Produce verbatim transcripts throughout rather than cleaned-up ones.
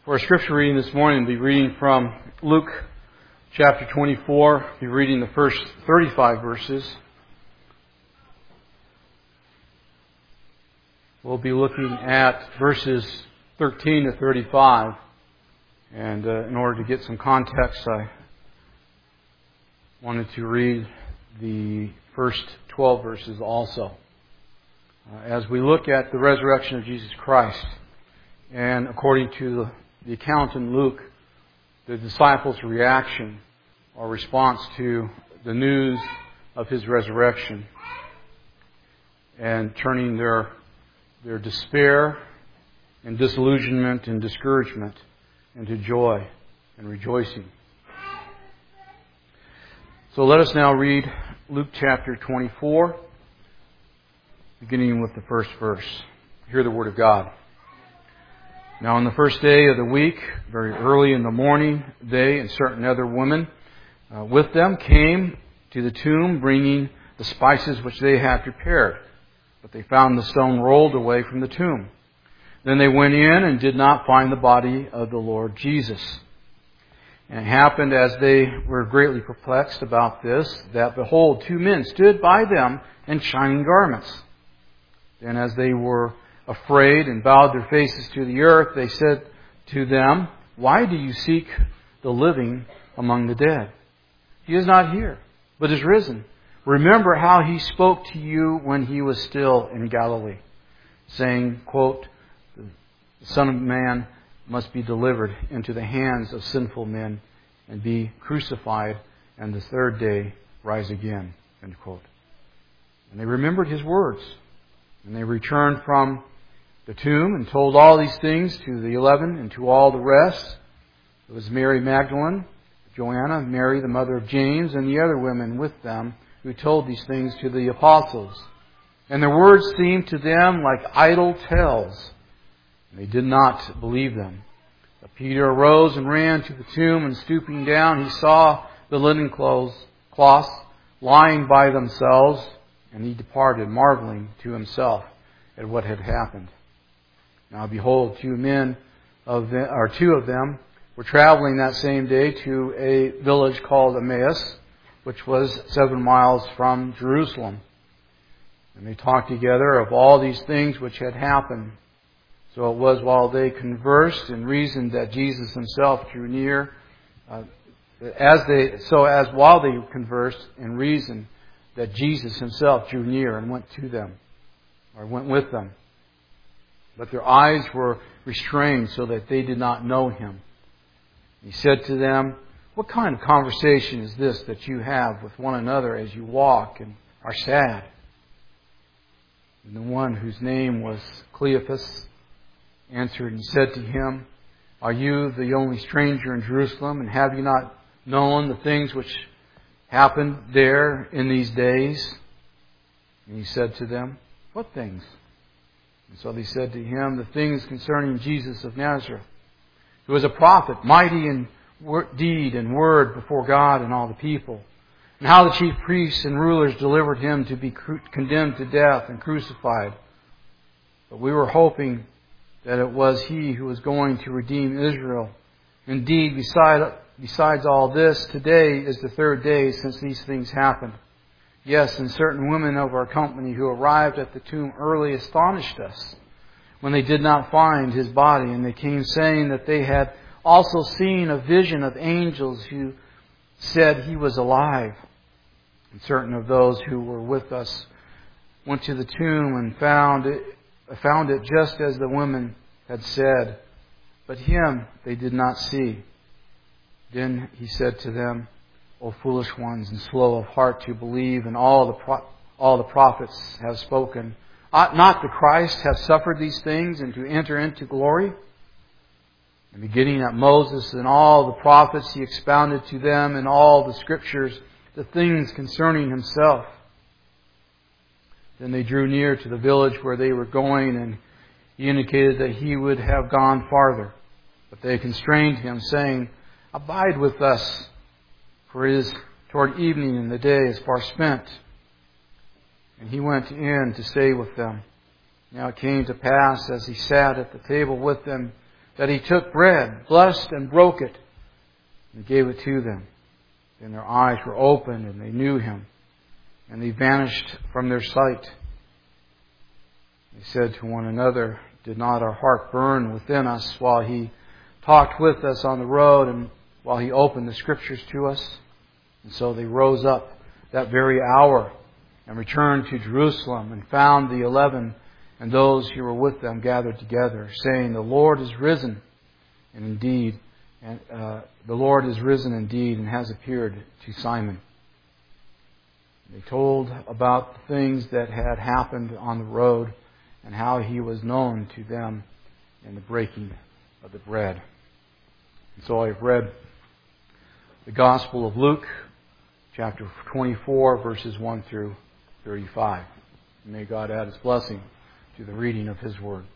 For our scripture reading this morning, we'll be reading from Luke chapter twenty-four. We'll be reading the first thirty-five verses. We'll be looking at verses thirteen to thirty-five. And uh, in order to get some context, I wanted to read the first twelve verses also. Uh, as we look at the resurrection of Jesus Christ, and according to the The account in Luke, the disciples' reaction or response to the news of His resurrection and turning their, their despair and disillusionment and discouragement into joy and rejoicing. So let us now read Luke chapter twenty-four, beginning with the first verse. Hear the Word of God. Now on the first day of the week, very early in the morning, they and certain other women uh, with them came to the tomb, bringing the spices which they had prepared. But they found the stone rolled away from the tomb. Then they went in and did not find the body of the Lord Jesus. And it happened, as they were greatly perplexed about this, that behold, two men stood by them in shining garments. Then as they were afraid and bowed their faces to the earth, they said to them, "Why do you seek the living among the dead? He is not here, but is risen. Remember how He spoke to you when He was still in Galilee, saying, quote, the Son of Man must be delivered into the hands of sinful men and be crucified, and the third day rise again." End quote. And they remembered His words, and they returned from the tomb and told all these things to the eleven and to all the rest. It was Mary Magdalene, Joanna, Mary the mother of James, and the other women with them who told these things to the apostles. And their words seemed to them like idle tales, and they did not believe them. But Peter arose and ran to the tomb, and stooping down, he saw the linen clothes, cloths lying by themselves, and he departed, marveling to himself at what had happened. Now behold, two men of them, or two of them were traveling that same day to a village called Emmaus, which was seven miles from Jerusalem. And they talked together of all these things which had happened. So it was while they conversed and reasoned that Jesus Himself drew near. Uh, as they, so as while they conversed and reasoned that Jesus Himself drew near and went to them, or went with them. But their eyes were restrained so that they did not know Him. He said to them, "What kind of conversation is this that you have with one another as you walk and are sad?" And the one whose name was Cleophas answered and said to him, "Are you the only stranger in Jerusalem, and have you not known the things which happened there in these days?" And He said to them, "What things?" And so they said to Him, "The things concerning Jesus of Nazareth, who was a prophet, mighty in deed and word before God and all the people, and how the chief priests and rulers delivered Him to be condemned to death and crucified. But we were hoping that it was He who was going to redeem Israel. Indeed, beside, besides all this, today is the third day since these things happened. Yes, and certain women of our company who arrived at the tomb early astonished us when they did not find His body. And they came saying that they had also seen a vision of angels who said He was alive. And certain of those who were with us went to the tomb and found it, found it just as the women had said. But Him they did not see." Then He said to them, "O foolish ones, and slow of heart to believe, and all the pro- all the prophets have spoken. Ought not the Christ have suffered these things and to enter into glory?" And beginning at Moses and all the prophets, He expounded to them in all the Scriptures the things concerning Himself. Then they drew near to the village where they were going, and He indicated that He would have gone farther. But they constrained Him, saying, "Abide with us, for it is toward evening, and the day is far spent." And He went in to stay with them. Now it came to pass, as He sat at the table with them, that He took bread, blessed and broke it, and gave it to them. And their eyes were opened and they knew Him, and they vanished from their sight. They said to one another, "Did not our heart burn within us while He talked with us on the road and while He opened the Scriptures to us?" And so they rose up that very hour and returned to Jerusalem and found the eleven and those who were with them gathered together, saying, "The Lord is risen, and indeed, and uh, the Lord is risen indeed, and has appeared to Simon." They told about the things that had happened on the road and how He was known to them in the breaking of the bread. And so I've read the Gospel of Luke, chapter twenty-four, verses one through thirty-five. May God add His blessing to the reading of His Word.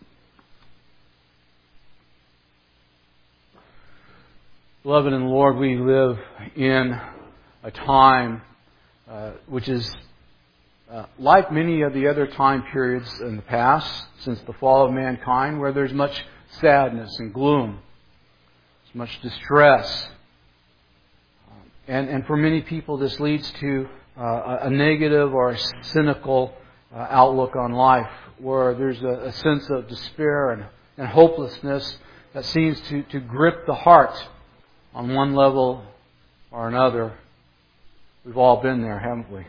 Beloved in the Lord, we live in a time uh, which is uh, like many of the other time periods in the past, since the fall of mankind, where there's much sadness and gloom, there's much distress. And, and for many people, this leads to uh, a negative or a cynical uh, outlook on life, where there's a, a sense of despair and, and hopelessness that seems to, to grip the heart on one level or another. We've all been there, haven't we?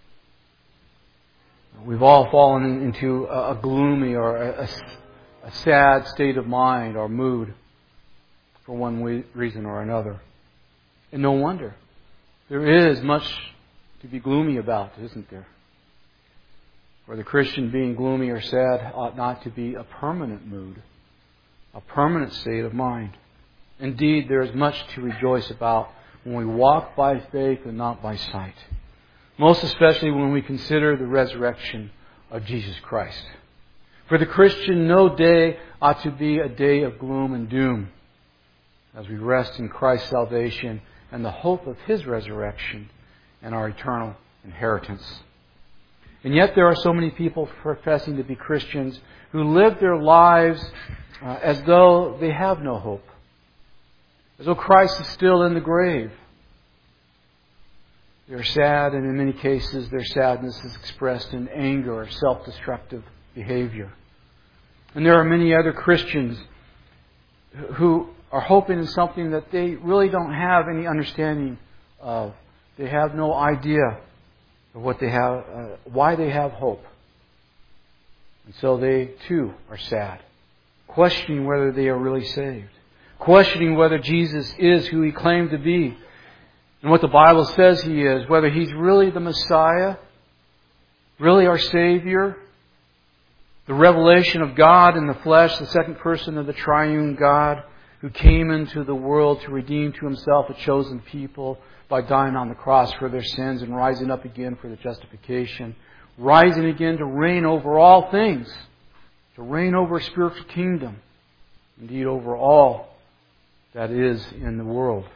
We've all fallen into a, a gloomy or a, a sad state of mind or mood for one reason or another. And no wonder. There is much to be gloomy about, isn't there? For the Christian, being gloomy or sad ought not to be a permanent mood, a permanent state of mind. Indeed, there is much to rejoice about when we walk by faith and not by sight. Most especially when we consider the resurrection of Jesus Christ. For the Christian, no day ought to be a day of gloom and doom, as we rest in Christ's salvation and the hope of His resurrection and our eternal inheritance. And yet there are so many people professing to be Christians who live their lives uh, as though they have no hope, as though Christ is still in the grave. They're sad, and in many cases their sadness is expressed in anger or self-destructive behavior. And there are many other Christians who are hoping in something that they really don't have any understanding of. They have no idea of what they have, uh, why they have hope. And so they too are sad, questioning whether they are really saved, questioning whether Jesus is who He claimed to be and what the Bible says He is, whether He's really the Messiah, really our Savior, the revelation of God in the flesh, the second person of the triune God, who came into the world to redeem to Himself a chosen people by dying on the cross for their sins and rising up again for their justification, rising again to reign over all things, to reign over a spiritual kingdom, indeed over all that is in the world.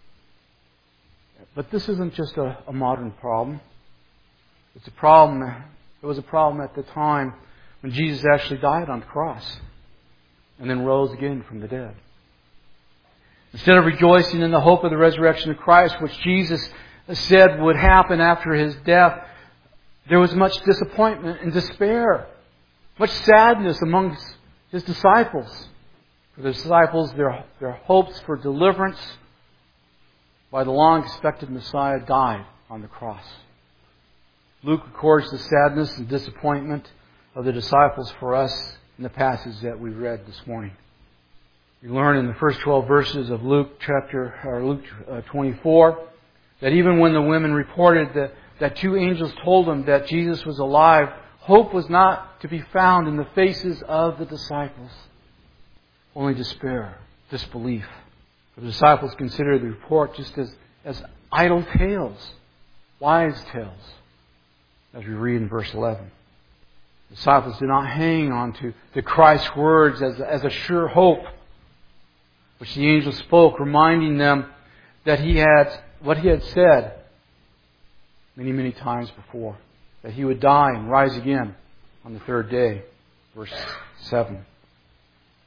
But this isn't just a, a modern problem. It's a problem. It was a problem at the time when Jesus actually died on the cross and then rose again from the dead. Instead of rejoicing in the hope of the resurrection of Christ, which Jesus said would happen after His death, there was much disappointment and despair, much sadness amongst His disciples. For the disciples, their, their hopes for deliverance by the long-expected Messiah died on the cross. Luke records the sadness and disappointment of the disciples for us in the passage that we read this morning. We learn in the first twelve verses of Luke chapter or Luke twenty-four that even when the women reported that, that two angels told them that Jesus was alive, hope was not to be found in the faces of the disciples. Only despair, disbelief. For the disciples considered the report just as, as idle tales, wise tales, as we read in verse eleven. The disciples did not hang on to, to Christ's words as, as a sure hope, which the angel spoke, reminding them that He had what He had said many, many times before, that He would die and rise again on the third day. Verse seven.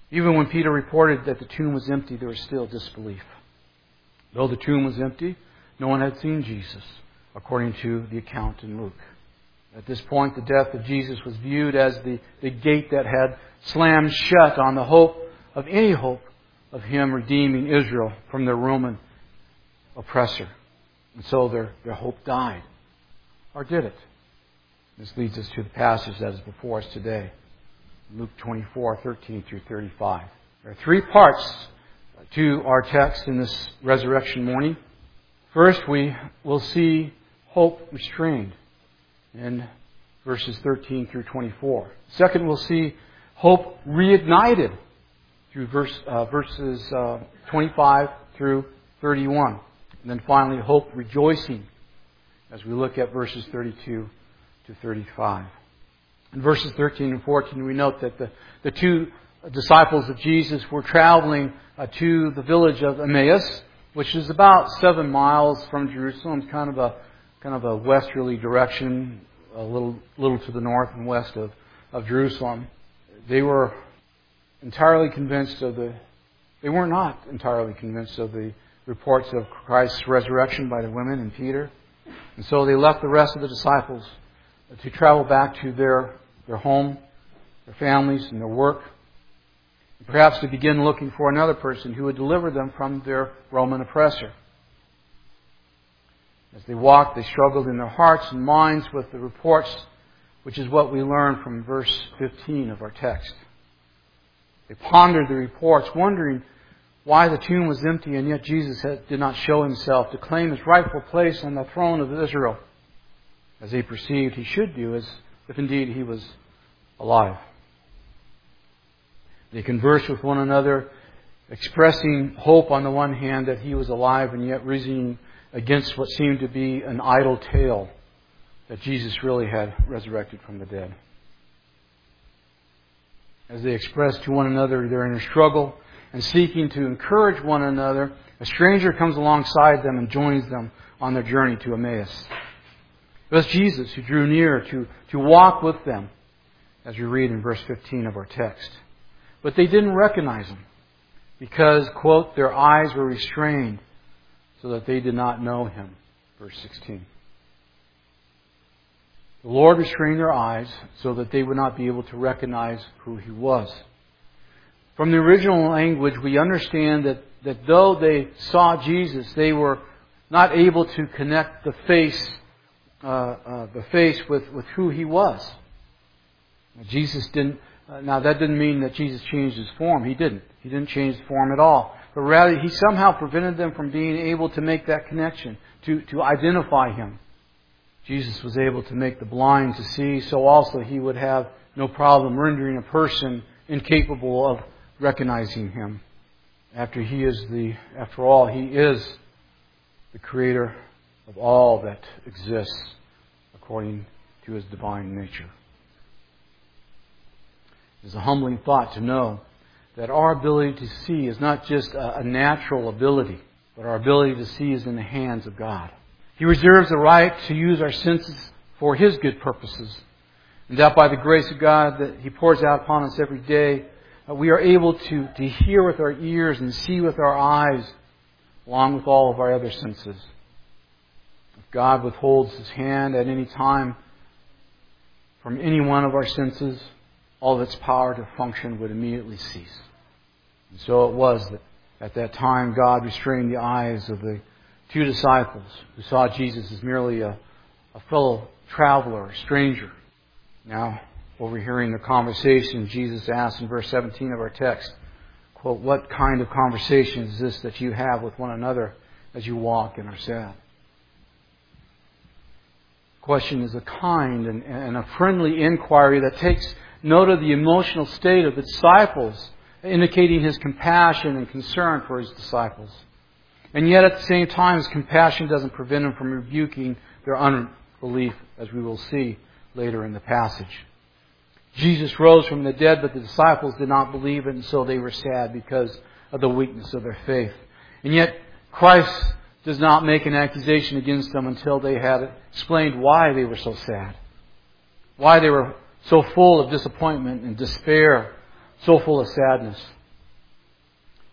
Even when Peter reported that the tomb was empty, there was still disbelief. Though the tomb was empty, no one had seen Jesus, according to the account in Luke. At this point, the death of Jesus was viewed as the, the gate that had slammed shut on the hope of any hope of Him redeeming Israel from their Roman oppressor. And so their, their hope died. Or did it? This leads us to the passage that is before us today. Luke twenty-four, thirteen through thirty-five. There are three parts to our text in this resurrection morning. First, we will see hope restrained in verses thirteen through twenty-four. Second, we'll see hope reignited through verse, uh, verses uh, twenty-five through thirty-one. And then finally, hope rejoicing as we look at verses thirty-two to thirty-five. In verses thirteen and fourteen, we note that the, the two disciples of Jesus were traveling uh, to the village of Emmaus, which is about seven miles from Jerusalem, kind of a kind of a westerly direction, a little little to the north and west of, of Jerusalem. They were entirely convinced of the they were not entirely convinced of the reports of Christ's resurrection by the women and Peter. And so they left the rest of the disciples to travel back to their, their home, their families, and their work. And perhaps to begin looking for another person who would deliver them from their Roman oppressor. As they walked, they struggled in their hearts and minds with the reports, which is what we learn from verse fifteen of our text. They pondered the reports, wondering why the tomb was empty, and yet Jesus had, did not show Himself to claim His rightful place on the throne of Israel, as they perceived He should do, as if indeed He was alive. They conversed with one another, expressing hope on the one hand that He was alive, and yet reasoning against what seemed to be an idle tale that Jesus really had resurrected from the dead. As they expressed to one another their inner struggle and seeking to encourage one another, a stranger comes alongside them and joins them on their journey to Emmaus. It was Jesus who drew near to, to walk with them, as we read in verse fifteen of our text. But they didn't recognize Him because, quote, their eyes were restrained so that they did not know Him. Verse sixteen. The Lord restrained their eyes so that they would not be able to recognize who He was. From the original language, we understand that, that though they saw Jesus, they were not able to connect the face, uh, uh, the face with, with who He was. Jesus didn't. Uh, now that didn't mean that Jesus changed His form. He didn't. He didn't change the form at all. But rather, He somehow prevented them from being able to make that connection, to, to identify Him. Jesus was able to make the blind to see, so also He would have no problem rendering a person incapable of recognizing Him. After He is the, after all, He is the Creator of all that exists according to His divine nature. It is a humbling thought to know that our ability to see is not just a, a natural ability, but our ability to see is in the hands of God. He reserves the right to use our senses for His good purposes. And that by the grace of God that He pours out upon us every day, uh, we are able to, to hear with our ears and see with our eyes, along with all of our other senses. If God withholds His hand at any time from any one of our senses, all of its power to function would immediately cease. And so it was that at that time God restrained the eyes of the two disciples who saw Jesus as merely a, a fellow traveler, a stranger. Now, overhearing the conversation, Jesus asked in verse seventeen of our text, quote, "What kind of conversation is this that you have with one another as you walk and are sad?" The question is a kind and, and a friendly inquiry that takes note of the emotional state of the disciples, indicating His compassion and concern for His disciples. And yet at the same time, His compassion doesn't prevent Him from rebuking their unbelief, as we will see later in the passage. Jesus rose from the dead, but the disciples did not believe it, and so they were sad because of the weakness of their faith. And yet Christ does not make an accusation against them until they had explained why they were so sad, why they were so full of disappointment and despair, so full of sadness.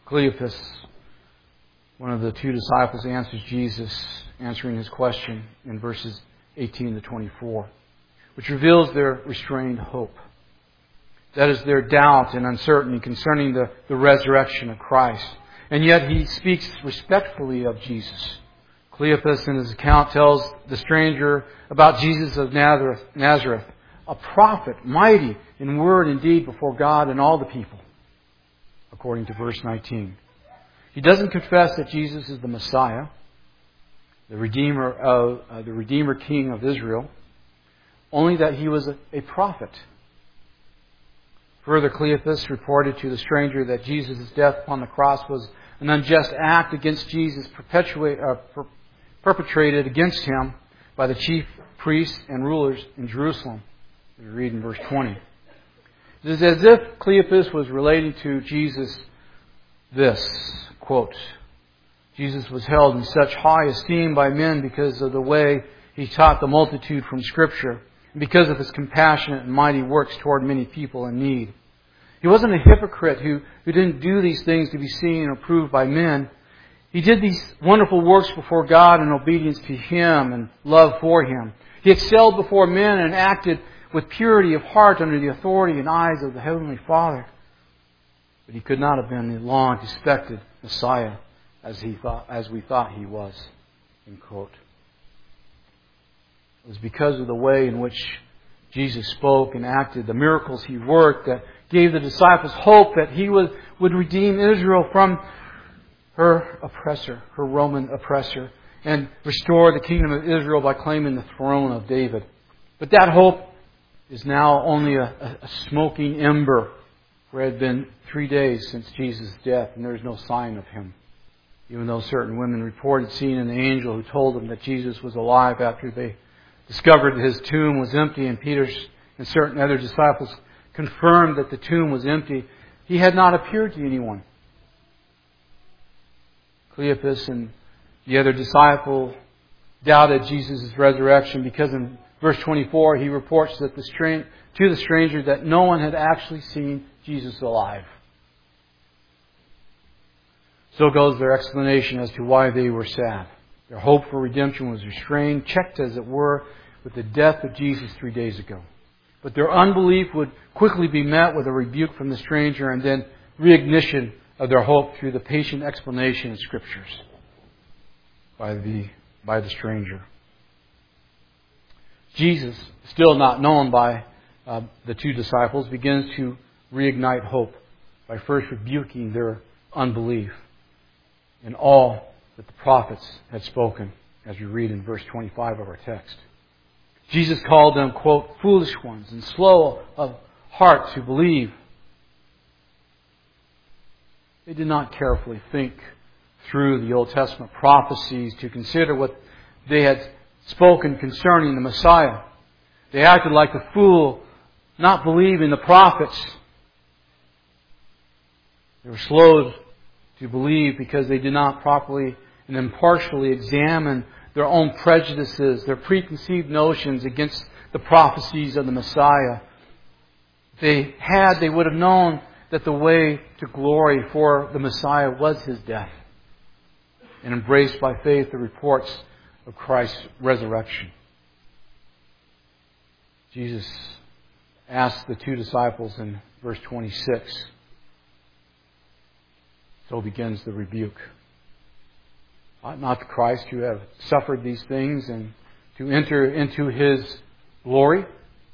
Cleopas, one of the two disciples, answers Jesus, answering his question in verses eighteen to twenty-four, which reveals their restrained hope. That is their doubt and uncertainty concerning the, the resurrection of Christ. And yet he speaks respectfully of Jesus. Cleopas in his account tells the stranger about Jesus of Nazareth, Nazareth, a prophet, mighty in word and deed before God and all the people, according to verse nineteen. He doesn't confess that Jesus is the Messiah, the Redeemer of uh, the Redeemer King of Israel, only that he was a, a prophet. Further, Cleopas reported to the stranger that Jesus' death upon the cross was an unjust act against Jesus, perpetuate, uh, per, perpetrated against him by the chief priests and rulers in Jerusalem. We read in verse twenty. It is as if Cleopas was relating to Jesus this, quote, Jesus was held in such high esteem by men because of the way he taught the multitude from Scripture, and because of his compassionate and mighty works toward many people in need. He wasn't a hypocrite who, who didn't do these things to be seen or approved by men. He did these wonderful works before God in obedience to Him and love for Him. He excelled before men and acted with purity of heart under the authority and eyes of the Heavenly Father. But he could not have been the long expected Messiah as he thought, as we thought he was. End quote. It was because of the way in which Jesus spoke and acted, the miracles He worked, that gave the disciples hope that He would, would redeem Israel from her oppressor, her Roman oppressor, and restore the kingdom of Israel by claiming the throne of David. But that hope is now only a, a, a smoking ember, for it had been three days since Jesus' death, and there is no sign of Him. Even though certain women reported seeing an angel who told them that Jesus was alive after they discovered that His tomb was empty, and Peter and certain other disciples confirmed that the tomb was empty, He had not appeared to anyone. Cleopas and the other disciple doubted Jesus' resurrection because in verse twenty-four he reports that the stran- to the stranger that no one had actually seen Jesus alive. So goes their explanation as to why they were sad. Their hope for redemption was restrained, checked as it were, with the death of Jesus three days ago. But their unbelief would quickly be met with a rebuke from the stranger and then reignition of their hope through the patient explanation in Scriptures by the, by the stranger. Jesus, still not known by uh, the two disciples, begins to reignite hope by first rebuking their unbelief in all that the prophets had spoken, as we read in verse twenty-five of our text. Jesus called them, quote, foolish ones and slow of heart to believe. They did not carefully think through the Old Testament prophecies to consider what they had spoken concerning the Messiah. They acted like a fool, not believing the prophets. They were slow to believe because they did not properly and impartially examine their own prejudices, their preconceived notions against the prophecies of the Messiah. If they had, they would have known that the way to glory for the Messiah was His death, and embraced by faith the reports of Christ's resurrection. Jesus asked the two disciples in verse twenty-six. So begins the rebuke. Ought not the Christ to have suffered these things and to enter into His glory?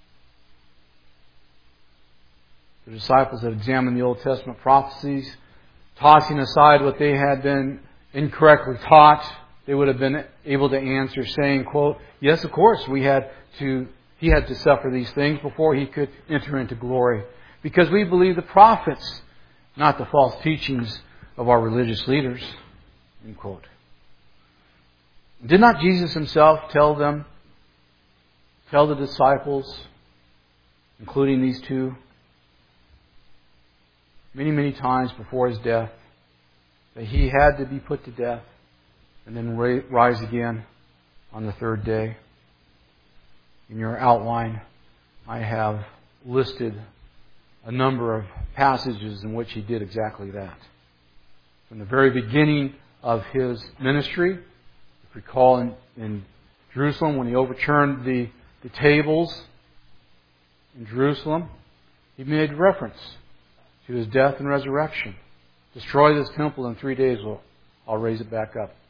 The disciples had examined the Old Testament prophecies, tossing aside what they had been incorrectly taught. They would have been able to answer saying, quote, yes, of course, we had to, He had to suffer these things before He could enter into glory. Because we believe the prophets, not the false teachings of our religious leaders. End quote. Did not Jesus Himself tell them, tell the disciples, including these two, many, many times before His death, that He had to be put to death and then rise again on the third day? In your outline, I have listed a number of passages in which He did exactly that. From the very beginning of His ministry, if we recall in, in Jerusalem when He overturned the, the tables in Jerusalem, He made reference to His death and resurrection. Destroy this temple in three days, I'll, I'll raise it back up.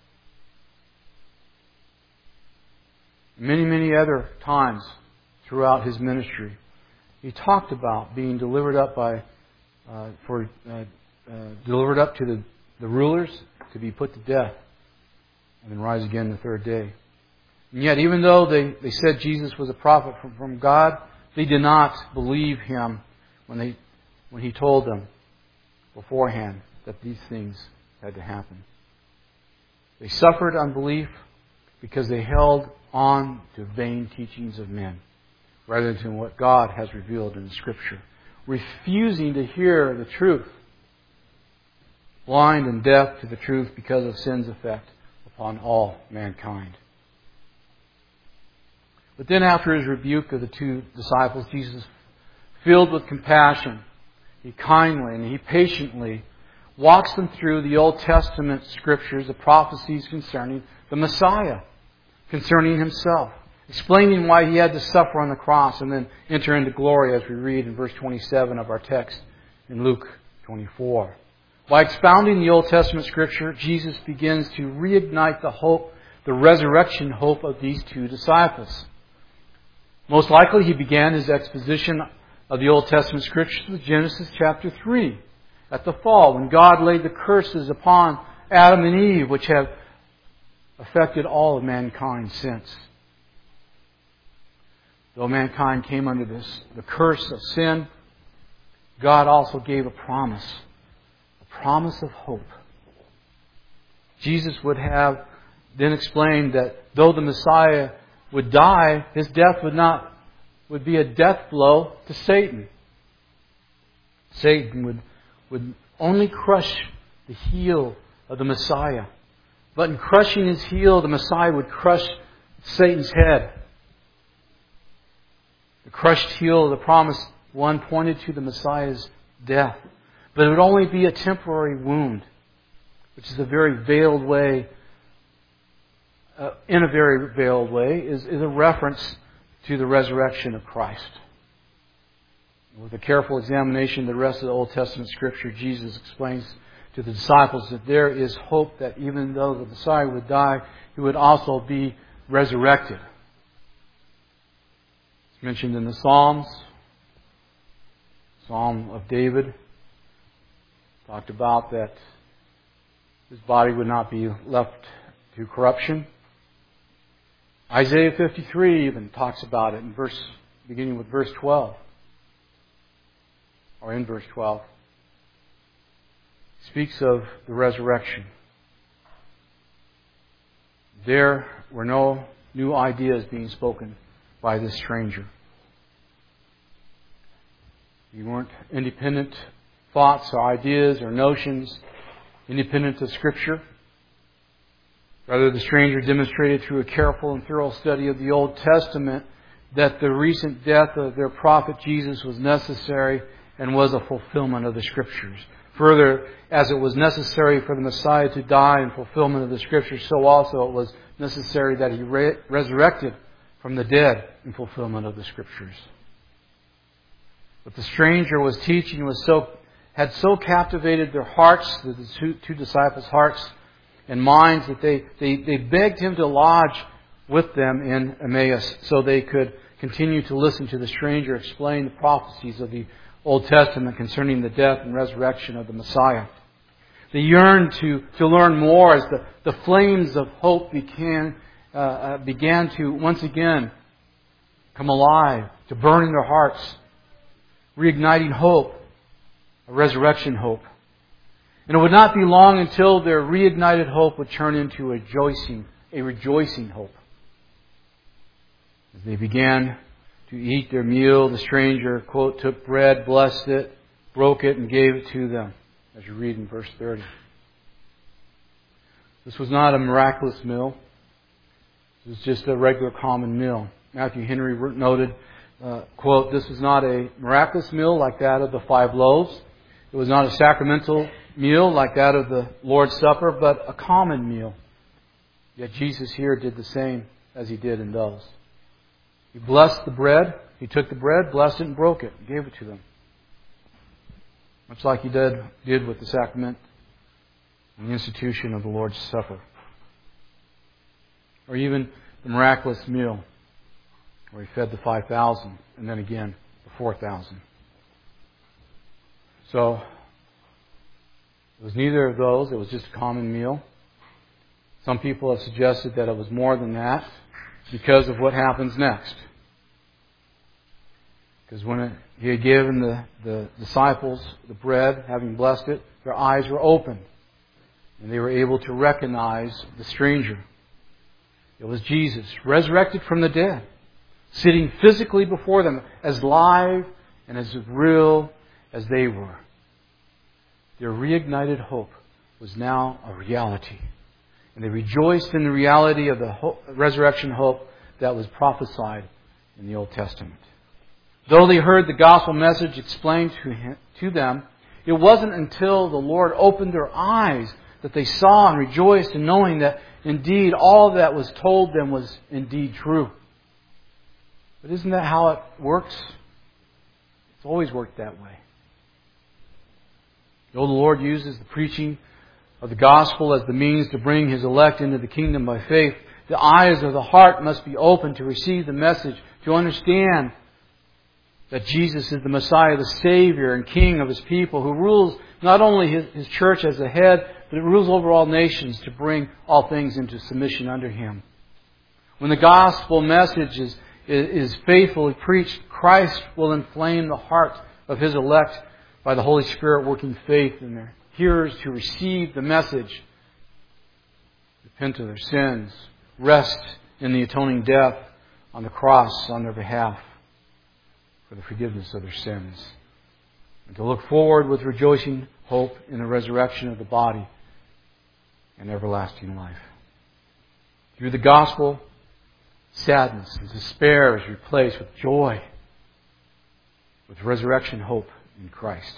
Many, many other times throughout His ministry, He talked about being delivered up by, uh, for uh, uh, delivered up to the, the rulers to be put to death, and then rise again the third day. And yet, even though they, they said Jesus was a prophet from, from God, they did not believe Him when they when He told them beforehand that these things had to happen. They suffered unbelief because they held on to vain teachings of men rather than what God has revealed in the Scripture, refusing to hear the truth, blind and deaf to the truth because of sin's effect upon all mankind. But then after His rebuke of the two disciples, Jesus, filled with compassion, He kindly and He patiently walks them through the Old Testament Scriptures, the prophecies concerning the Messiah, concerning Himself, explaining why He had to suffer on the cross and then enter into glory, as we read in verse twenty-seven of our text in Luke twenty-four. By expounding the Old Testament Scripture, Jesus begins to reignite the hope, the resurrection hope of these two disciples. Most likely He began His exposition of the Old Testament Scriptures with Genesis chapter three, at the fall, when God laid the curses upon Adam and Eve, which have affected all of mankind since. Though mankind came under this, the curse of sin, God also gave a promise, a promise of hope. Jesus would have then explained that though the Messiah would die, His death would not would be a death blow to Satan. Satan would, would only crush the heel of the Messiah. But in crushing His heel, the Messiah would crush Satan's head. The crushed heel of the promised one pointed to the Messiah's death. But it would only be a temporary wound, which is a very veiled way, uh, in a very veiled way, is, is a reference to the resurrection of Christ. With a careful examination of the rest of the Old Testament Scripture, Jesus explains to the disciples that there is hope that even though the Messiah would die, He would also be resurrected. It's mentioned in the Psalms. Psalm of David talked about that His body would not be left to corruption. Isaiah fifty-three even talks about it in verse, beginning with verse twelve. Or in verse twelve. Speaks of the resurrection. There were no new ideas being spoken by this stranger. They weren't independent thoughts or ideas or notions independent of Scripture. Rather, the stranger demonstrated through a careful and thorough study of the Old Testament that the recent death of their prophet Jesus was necessary and was a fulfillment of the Scriptures. Further, as it was necessary for the Messiah to die in fulfillment of the Scriptures, so also it was necessary that He re- resurrected from the dead in fulfillment of the Scriptures. What the stranger was teaching was so had so captivated their hearts, the two, two disciples' hearts and minds, that they, they, they begged Him to lodge with them in Emmaus so they could continue to listen to the stranger explain the prophecies of the Old Testament concerning the death and resurrection of the Messiah. They yearned to, to learn more as the, the flames of hope began, uh, uh, began to once again come alive, to burn in their hearts, reigniting hope, a resurrection hope. And it would not be long until their reignited hope would turn into a rejoicing, a rejoicing hope. As they began to eat their meal, the stranger, quote, took bread, blessed it, broke it, and gave it to them, as you read in verse thirty. This was not a miraculous meal. It was just a regular common meal. Matthew Henry noted, uh, quote, this was not a miraculous meal like that of the five loaves. It was not a sacramental meal like that of the Lord's Supper, but a common meal. Yet Jesus here did the same as He did in those. He blessed the bread. He took the bread, blessed it, and broke it, and gave it to them. Much like He did, did with the sacrament and the institution of the Lord's Supper. Or even the miraculous meal where He fed the five thousand and then again the four thousand. So, it was neither of those. It was just a common meal. Some people have suggested that it was more than that because of what happens next. Because when it, He had given the, the disciples the bread, having blessed it, their eyes were opened. And they were able to recognize the stranger. It was Jesus, resurrected from the dead, sitting physically before them, as live and as real as they were. Their reignited hope was now a reality. And they rejoiced in the reality of the hope, resurrection hope that was prophesied in the Old Testament. Though they heard the gospel message explained to, him, to them, it wasn't until the Lord opened their eyes that they saw and rejoiced in knowing that indeed all that was told them was indeed true. But isn't that how it works? It's always worked that way. Though the Lord uses the preaching of the gospel as the means to bring His elect into the kingdom by faith, the eyes of the heart must be open to receive the message, to understand that Jesus is the Messiah, the Savior and King of His people, who rules not only His, His church as a head, but it rules over all nations to bring all things into submission under Him. When the gospel message is, is, is faithfully preached, Christ will inflame the heart of His elect by the Holy Spirit working faith in their hearers to receive the message, repent of their sins, rest in the atoning death on the cross on their behalf for the forgiveness of their sins, and to look forward with rejoicing hope in the resurrection of the body and everlasting life. Through the gospel, sadness and despair is replaced with joy, with resurrection hope in Christ.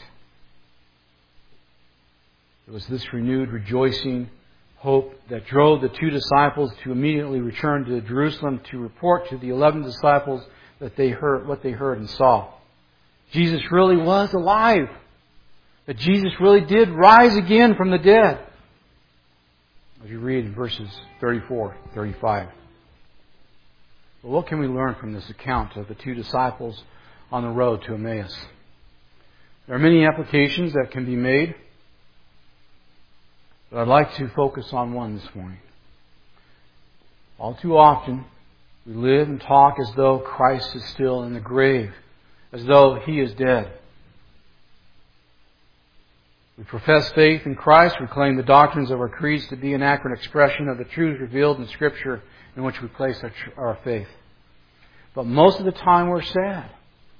It was this renewed rejoicing hope that drove the two disciples to immediately return to Jerusalem to report to the eleven disciples that they heard what they heard and saw. Jesus really was alive. That Jesus really did rise again from the dead. As you read in verses thirty-four, thirty-five. Well, what can we learn from this account of the two disciples on the road to Emmaus? There are many applications that can be made, but I'd like to focus on one this morning. All too often, we live and talk as though Christ is still in the grave, as though He is dead. We profess faith in Christ. We claim the doctrines of our creeds to be an accurate expression of the truths revealed in Scripture in which we place our, our faith. But most of the time we're sad.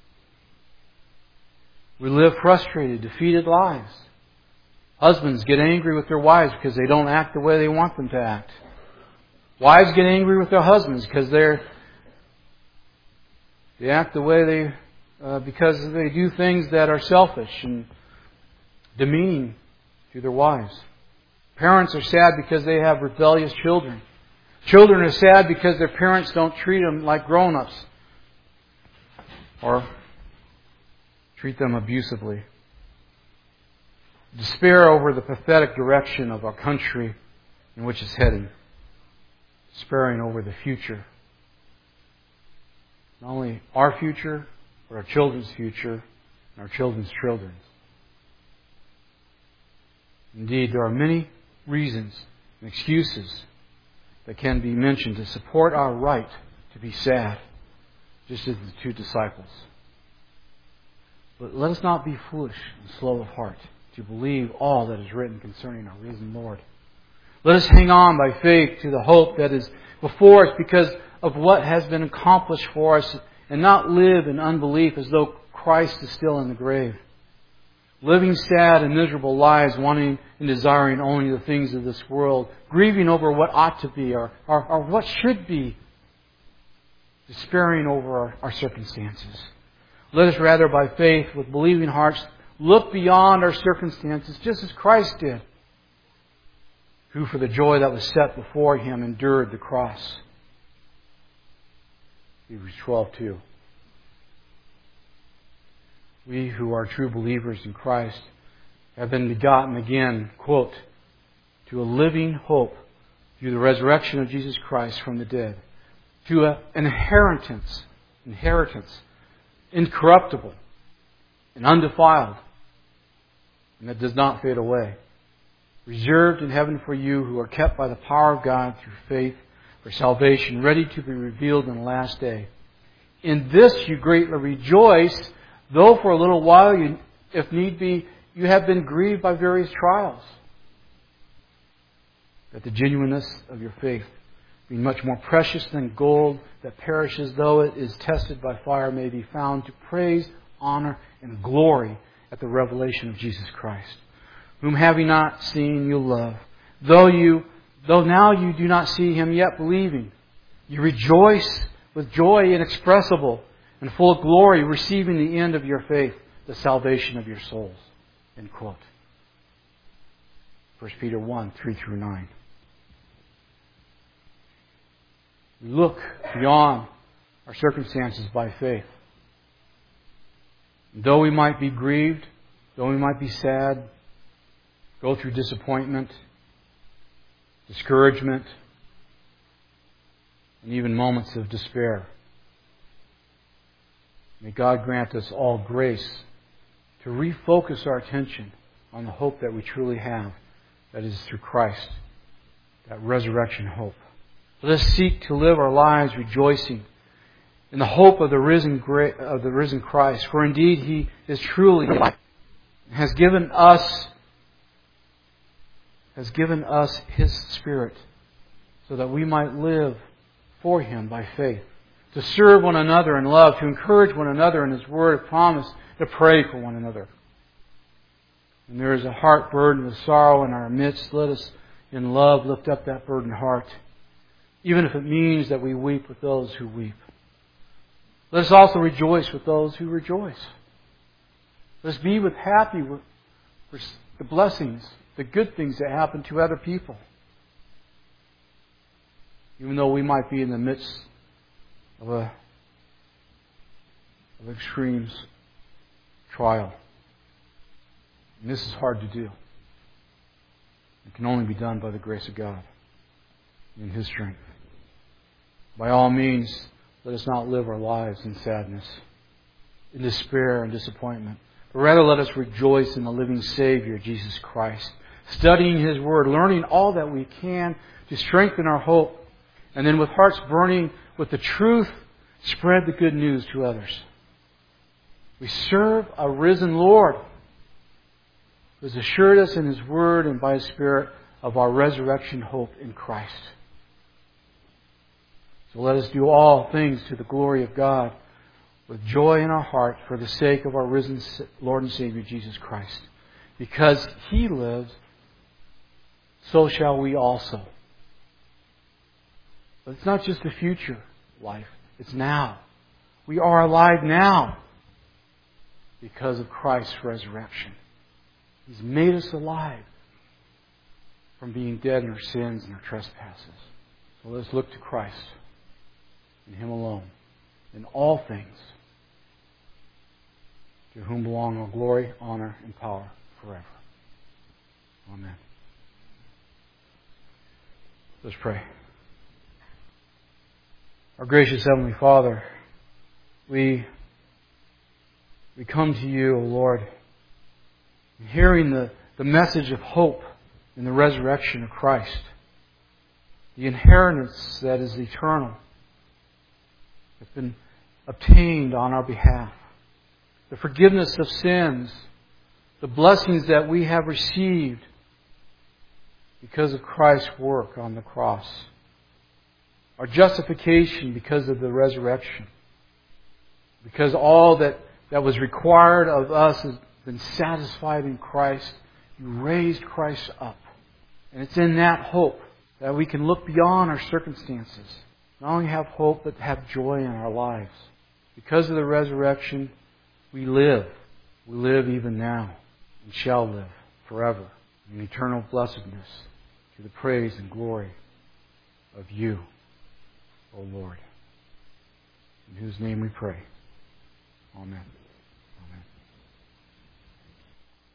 We live frustrated, defeated lives. Husbands get angry with their wives because they don't act the way they want them to act. Wives get angry with their husbands because they're they act the way they uh, because they do things that are selfish and demeaning to their wives. Parents are sad because they have rebellious children. Children are sad because their parents don't treat them like grown-ups or treat them abusively. Despair over the pathetic direction of our country in which it's heading. Despairing over the future. Not only our future, but our children's future and our children's children's. Indeed, there are many reasons and excuses that can be mentioned to support our right to be sad, just as the two disciples. But let us not be foolish and slow of heart to believe all that is written concerning our risen Lord. Let us hang on by faith to the hope that is before us because of what has been accomplished for us, and not live in unbelief as though Christ is still in the grave. Living sad and miserable lives, wanting and desiring only the things of this world, grieving over what ought to be or, or, or what should be, despairing over our, our circumstances. Let us rather by faith, with believing hearts, look beyond our circumstances just as Christ did, who for the joy that was set before Him endured the cross. Hebrews twelve two. We who are true believers in Christ have been begotten again, quote, to a living hope through the resurrection of Jesus Christ from the dead, to an inheritance, inheritance, incorruptible and undefiled, and that does not fade away, reserved in heaven for you who are kept by the power of God through faith for salvation, ready to be revealed in the last day. In this you greatly rejoice, though for a little while, you, if need be, you have been grieved by various trials, that the genuineness of your faith, being much more precious than gold that perishes though it is tested by fire, may be found to praise, honor, and glory at the revelation of Jesus Christ, whom having not seen you love, though you, though now you do not see Him yet believing, you rejoice with joy inexpressible and full of glory, receiving the end of your faith, the salvation of your souls. End quote. First Peter one, three through nine. We look beyond our circumstances by faith. And though we might be grieved, though we might be sad, go through disappointment, discouragement, and even moments of despair, may God grant us all grace to refocus our attention on the hope that we truly have, that is through Christ, that resurrection hope. Let us seek to live our lives rejoicing in the hope of the risen of the risen Christ, for indeed He is truly life, has given us has given us His Spirit, so that we might live for Him by faith, to serve one another in love, to encourage one another in His word of promise, to pray for one another. When there is a heart burdened with sorrow in our midst, let us in love lift up that burdened heart, even if it means that we weep with those who weep. Let us also rejoice with those who rejoice. Let us be with happy with the blessings, the good things that happen to other people, even though we might be in the midst of a of extremes trial. And this is hard to do. It can only be done by the grace of God in His strength. By all means, let us not live our lives in sadness, in despair and disappointment, but rather let us rejoice in the living Savior, Jesus Christ, studying His Word, learning all that we can to strengthen our hope, and then with hearts burning with the truth, spread the good news to others. We serve a risen Lord who has assured us in His Word and by His Spirit of our resurrection hope in Christ. So let us do all things to the glory of God with joy in our heart for the sake of our risen Lord and Savior Jesus Christ. Because He lives, so shall we also. But it's not just a future life. It's now. We are alive now because of Christ's resurrection. He's made us alive from being dead in our sins and our trespasses. So let us look to Christ and Him alone in all things, to whom belong all glory, honor, and power forever. Amen. Let's pray. Our gracious Heavenly Father, we, we come to You, O Lord, hearing the, the message of hope in the resurrection of Christ, the inheritance that is eternal, that's been obtained on our behalf, the forgiveness of sins, the blessings that we have received because of Christ's work on the cross, our justification because of the resurrection, because all that, that was required of us has been satisfied in Christ. You raised Christ up. And it's in that hope that we can look beyond our circumstances. Not only have hope, but have joy in our lives. Because of the resurrection, we live. We live even now and shall live forever in eternal blessedness to the praise and glory of You, O Lord. In whose name we pray. Amen.